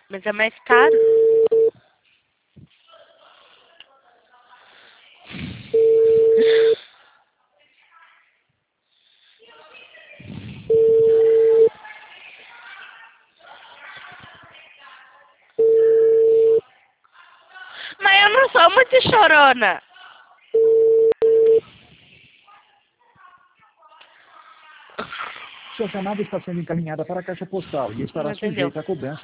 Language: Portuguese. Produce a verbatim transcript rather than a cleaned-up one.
Mas é mais caro. Mas eu não sou muito chorona. Sua chamada está sendo encaminhada para a caixa postal e estará Não entendeu. sujeita a cobrança.